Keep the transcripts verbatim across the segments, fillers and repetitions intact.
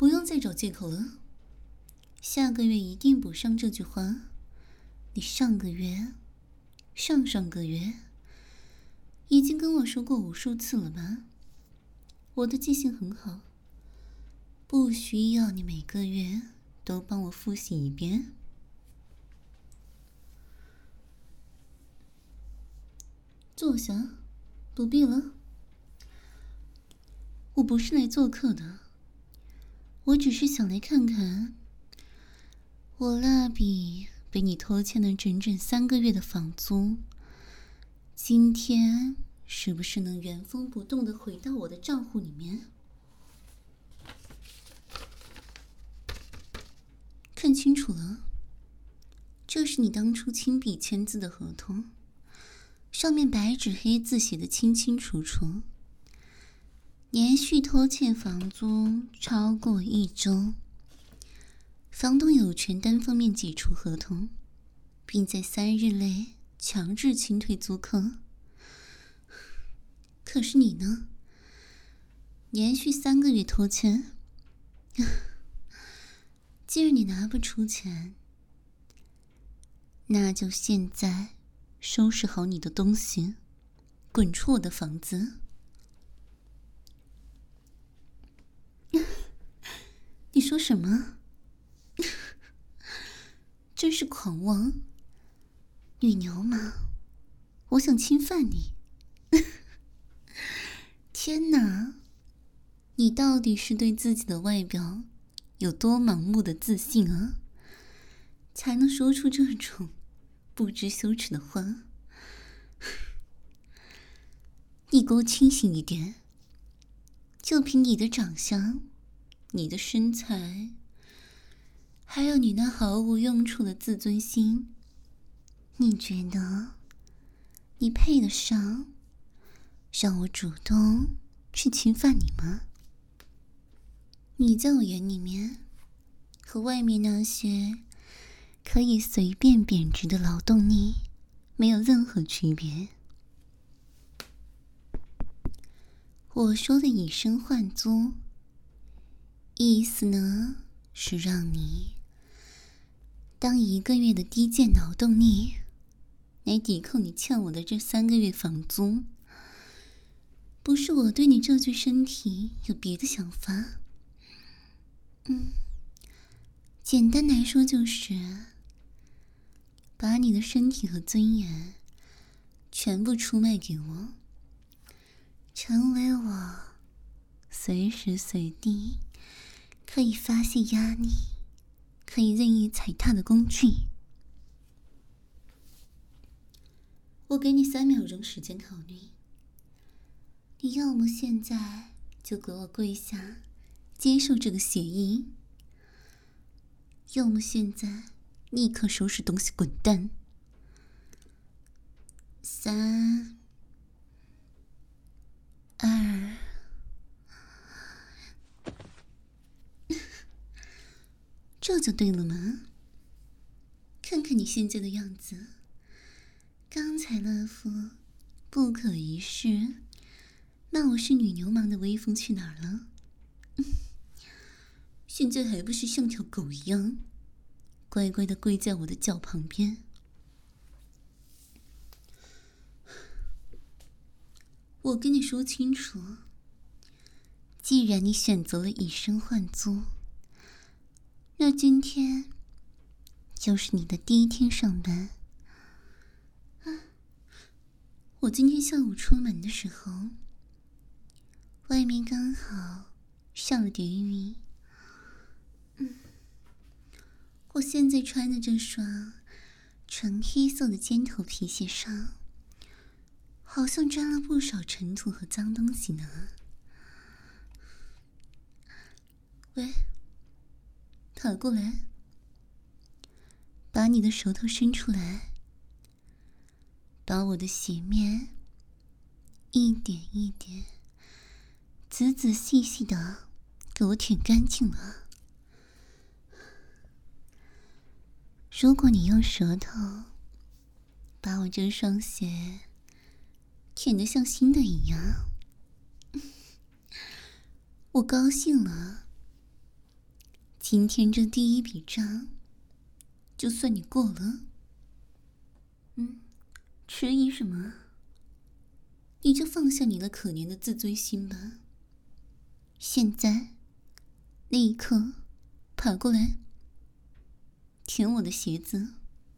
不用再找借口了。下个月一定补上这句话。你上个月、上上个月已经跟我说过无数次了吧？我的记性很好，不需要你每个月都帮我复习一遍。坐下，不必了。我不是来做客的，我只是想来看看，我蜡笔被你拖欠了整整三个月的房租，今天是不是能原封不动地回到我的账户里面？看清楚了，这是你当初亲笔签字的合同，上面白纸黑字写的清清楚楚。连续拖欠房租超过一周，房东有权单方面解除合同，并在三日内强制清退租客。可是你呢？连续三个月拖欠。既然你拿不出钱，那就现在收拾好你的东西，滚出我的房子。你说什么？真是狂妄！女牛马，我想侵犯你。天哪，你到底是对自己的外表有多盲目的自信啊，才能说出这种不知羞耻的话？你给我清醒一点，就凭你的长相，你的身材，还有你那毫无用处的自尊心，你觉得你配得上让我主动去侵犯你吗？你在我眼里面和外面那些可以随便贬值的劳动力没有任何区别。我说的以身换租，意思呢是让你当一个月的低贱劳动力来抵扣你欠我的这三个月房租。不是我对你这具身体有别的想法，嗯，简单来说就是把你的身体和尊严全部出卖给我，成为我随时随地可以发泄压力、可以任意踩踏的工具。我给你三秒钟时间考虑，你要么现在就给我跪下接受这个协议，要么现在立刻收拾东西滚蛋。三二这就对了吗？看看你现在的样子，刚才那副不可一世骂我是女流氓的威风去哪儿了？现在还不是像条狗一样乖乖的跪在我的脚旁边？我跟你说清楚，既然你选择了以身换租，那今天就是你的第一天上班。啊，我今天下午出门的时候，外面刚好下了点雨。嗯，我现在穿的这双纯黑色的尖头皮鞋上，好像沾了不少尘土和脏东西呢。喂，跑过来，把你的舌头伸出来，把我的鞋面一点一点、仔仔细细的给我舔干净了。如果你用舌头把我这双鞋舔得像新的一样，我高兴了， 今天这第一笔账，就算你过了。嗯，迟疑什么？你就放下你那可怜的自尊心吧。现在，立刻跑过来，舔我的鞋子。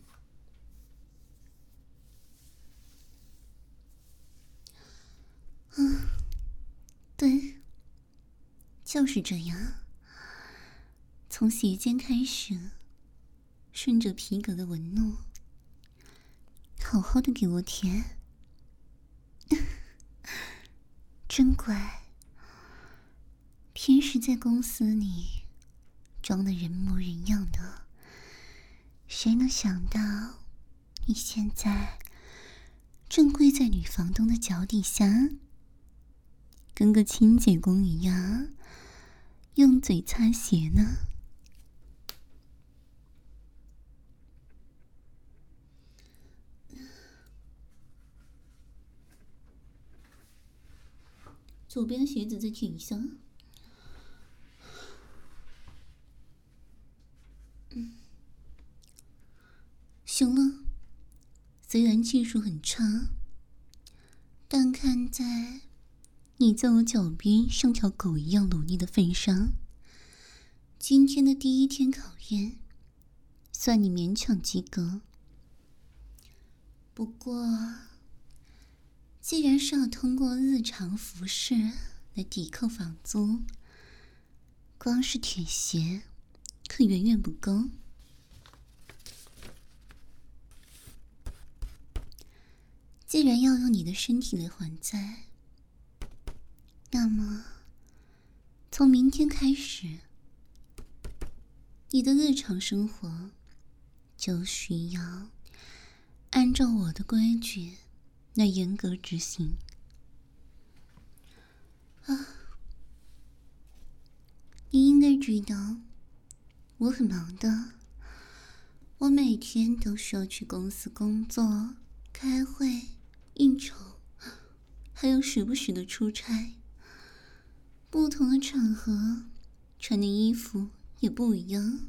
嗯，对，就是这样。从鞋尖开始，顺着皮革的纹路，好好的给我舔。真乖，平时在公司里装的人模人样的，谁能想到你现在正跪在女房东的脚底下，跟个清洁工一样用嘴擦鞋呢？左边的鞋子再舔一下。嗯，行了，虽然技术很差，但看在你在我脚边像条狗一样努力的份上，今天的第一天考验，算你勉强及格。不过，既然是要通过日常服饰来抵扣房租，光是舔鞋可远远不够。既然要用你的身体来还债，那么从明天开始，你的日常生活就需要按照我的规矩来严格执行。啊，你应该知道，我很忙的，我每天都需要去公司工作、开会、应酬，还有时不时的出差。不同的场合，穿的衣服也不一样。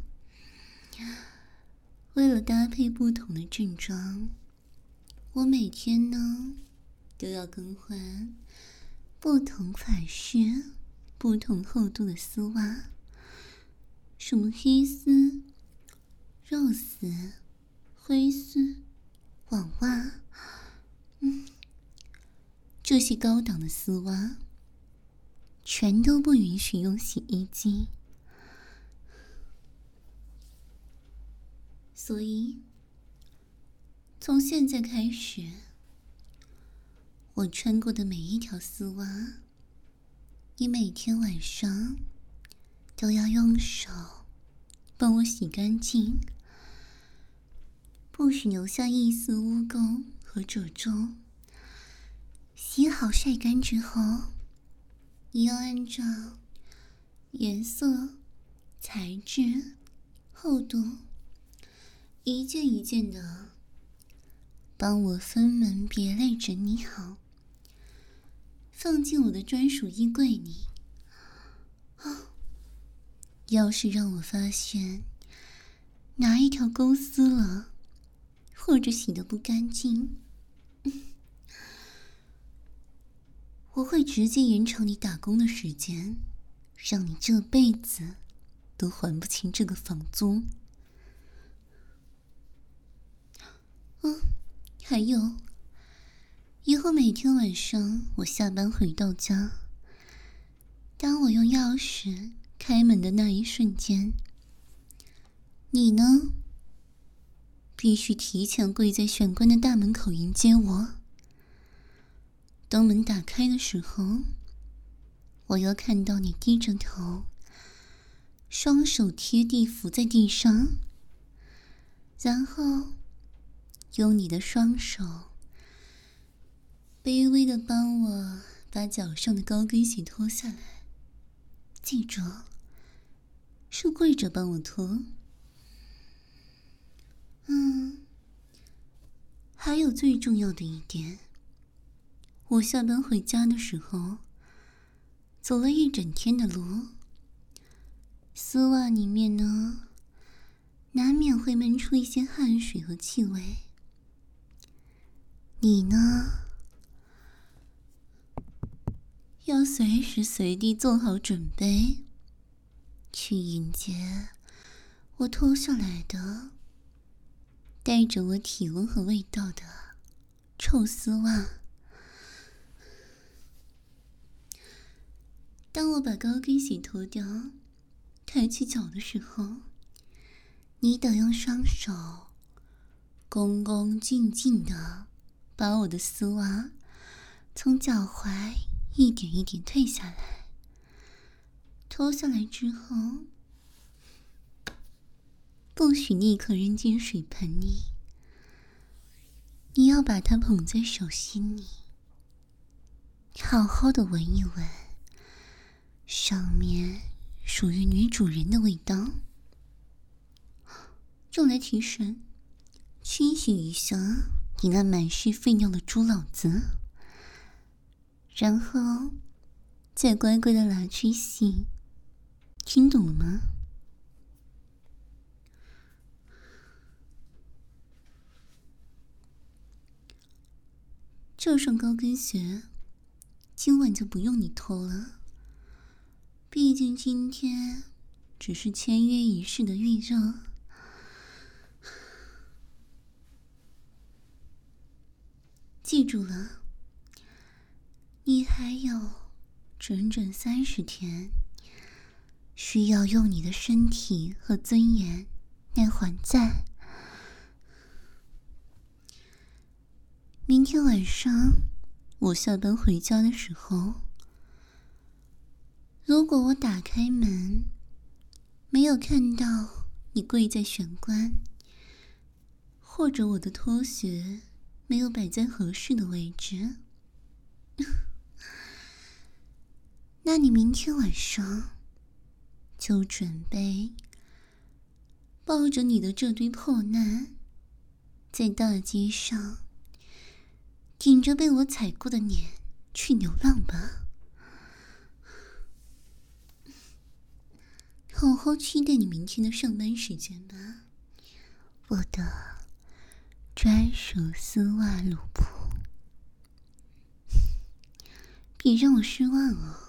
为了搭配不同的正装，我每天呢都要更换不同款式、不同厚度的丝袜，什么黑丝、肉丝、灰丝、网袜，嗯，这些高档的丝袜全都不允许用洗衣机。所以，从现在开始，我穿过的每一条丝袜，你每天晚上都要用手帮我洗干净，不许留下一丝污垢和褶皱。洗好晒干之后，你要按照颜色、材质、厚度，一件一件的帮我分门别类整理好，放进我的专属衣柜里。哦，要是让我发现哪一条勾丝了，或者洗得不干净，我会直接延长你打工的时间，让你这辈子都还不清这个房租。嗯，还有，以后每天晚上我下班回到家，当我用钥匙开门的那一瞬间，你呢，必须提前跪在玄关的大门口迎接我。当门打开的时候，我要看到你低着头，双手贴地伏在地上，然后用你的双手卑微的帮我把脚上的高跟鞋脱下来，记住，是跪着帮我脱。嗯，还有最重要的一点，我下班回家的时候，走了一整天的路， 丝袜里面呢，难免会闷出一些汗水和气味。你呢，要随时随地做好准备，去迎接我脱下来的带着我体温和味道的臭丝袜。当我把高跟鞋脱掉，抬起脚的时候，你得用双手恭恭敬敬地把我的丝袜从脚踝一点一点退下来。脱下来之后，不许立刻扔进水盆里，你要把它捧在手心里，好好的闻一闻上面属于女主人的味道，用来提神清洗一下你那满是废尿的猪脑子，然后再乖乖的拿去洗，听懂了吗？这双高跟鞋今晚就不用你脱了，毕竟今天只是签约仪式的预热。记住了，你还有整整三十天需要用你的身体和尊严来还债。明天晚上我下班回家的时候，如果我打开门没有看到你跪在玄关，或者我的拖鞋没有摆在合适的位置，那你明天晚上就准备抱着你的这堆破烂，在大街上顶着被我踩过的脸去流浪吧。好好期待你明天的上班时间吧，我的专属丝袜奴仆。别让我失望哦。